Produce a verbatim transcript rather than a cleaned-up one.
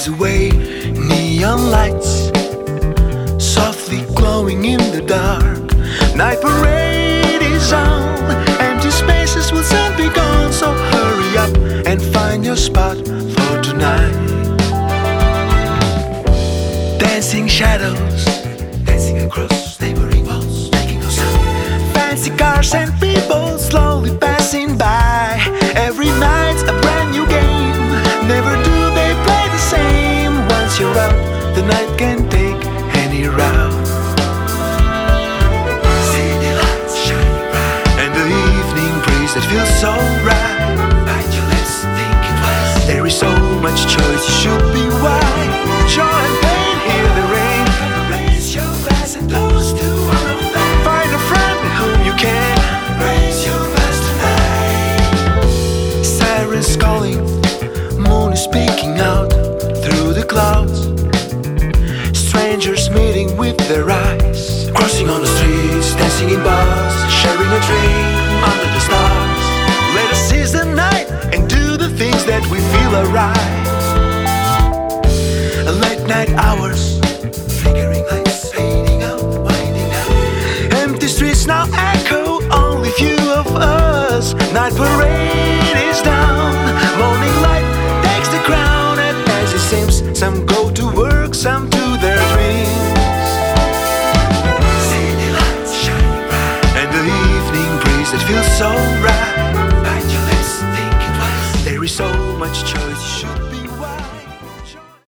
flies away. Neon lights softly glowing in the dark. Night parade is on. Empty spaces will soon be gone. So hurry up and find your spot for tonight. Dancing shadows, dancing across neighboring walls, making no sound. Fancy cars and people slowly passing by. Every night's a brand new game. Never do they play the same. Once you're out, the night can take any route. City lights shining bright, and the evening breeze that feels so right. Bite your lips, think it twice. There is so much choice, you should be wise. Joy and pain, hear the rain. Raise your glass and toast to one of them. Find a friend whom you can. Raise your glass tonight. Sirens calling, moon is speaking out through the clouds. Strangers meeting with their eyes, crossing on the streets, dancing in bars, sharing a drink under the stars. Let us seize the night and do the things that we feel are right. Late night hours, flickering lights fading out, winding down. Empty streets now echo, only few of us. Night parade is down. Morning light takes the crown, and as it seems, some